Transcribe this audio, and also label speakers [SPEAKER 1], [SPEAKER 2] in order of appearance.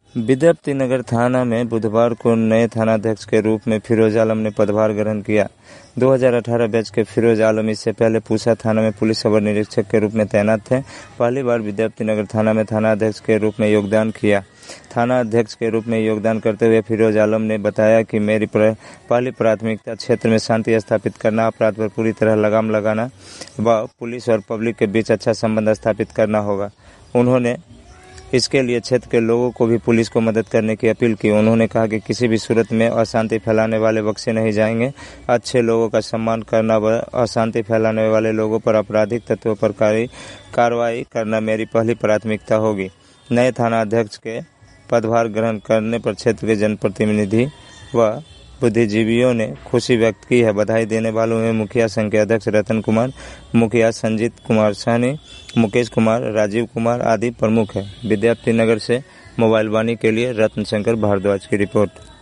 [SPEAKER 1] विद्यापति नगर थाना में बुधवार को नए थानाध्यक्ष के रूप में फिरोज आलम ने पदभार ग्रहण किया। 2018 बैच के फिरोज आलम इससे पहले पूसा थाना में पुलिस अवर निरीक्षक के रूप में तैनात थे। पहली बार विद्यापति नगर थाना में थानाध्यक्ष के रूप में योगदान किया। थाना अध्यक्ष के रूप में योगदान करते हुए फिरोज आलम ने बताया कि मेरी पहली प्राथमिकता क्षेत्र में शांति स्थापित करना, अपराध पर पूरी तरह लगाम लगाना व पुलिस और पब्लिक के बीच अच्छा संबंध स्थापित करना होगा। उन्होंने इसके लिए क्षेत्र के लोगों को भी पुलिस को मदद करने की अपील की। उन्होंने कहा कि किसी भी सूरत में अशांति फैलाने वाले बख्शे नहीं जाएंगे। अच्छे लोगों का सम्मान करना व अशांति फैलाने वाले लोगों पर आपराधिक तत्वों पर कार्रवाई करना मेरी पहली प्राथमिकता होगी। नए थाना अध्यक्ष के पदभार ग्रहण करने पर क्षेत्र के जनप्रतिनिधि व बुद्धिजीवियों ने खुशी व्यक्त की है। बधाई देने वालों में मुखिया संघ के अध्यक्ष रतन कुमार, मुखिया संजीत कुमार सहनी, मुकेश कुमार, राजीव कुमार आदि प्रमुख हैं। विद्यापति नगर से मोबाइल वाणी के लिए रत्न शंकर भारद्वाज की रिपोर्ट।